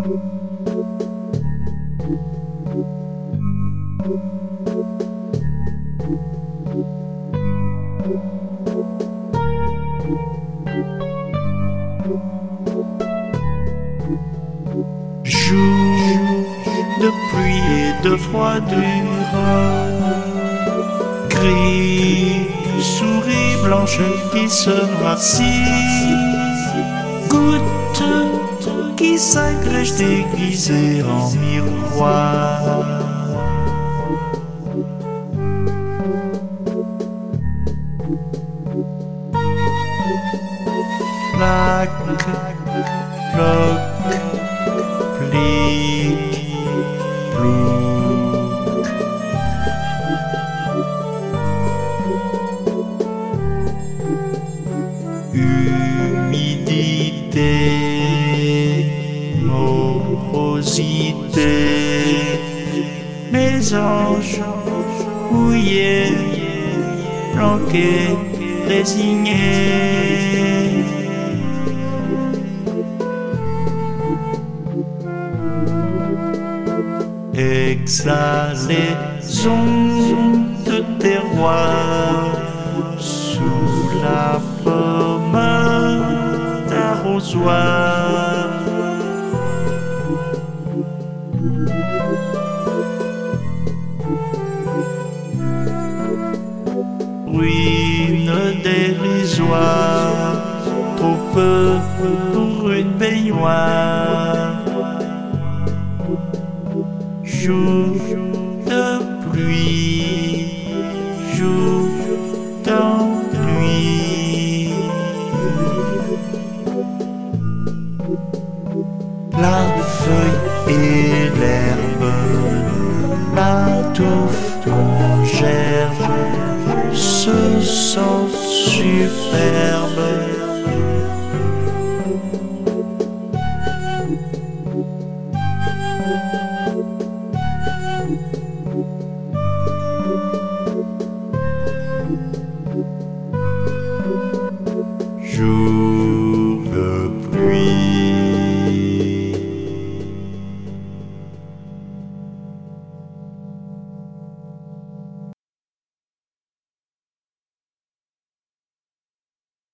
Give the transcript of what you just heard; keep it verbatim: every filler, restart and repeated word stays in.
Jour de pluie et de froidure, gris, souris blanche qui se noircit, goutte qui s'agrège déguisée en miroir. Flaque, floque, plique, plouc. Humidité, morosité, mes anges mouillés, planqués, résignés. Exhalaison de terroir sous la pomme d'arrosoir. Ruine dérisoire, trop peu pour une baignoire. Jour de pluie, jour d'ennui. La feuille et l'herbe, la touffe en gerbe, se sentent superbes. Jour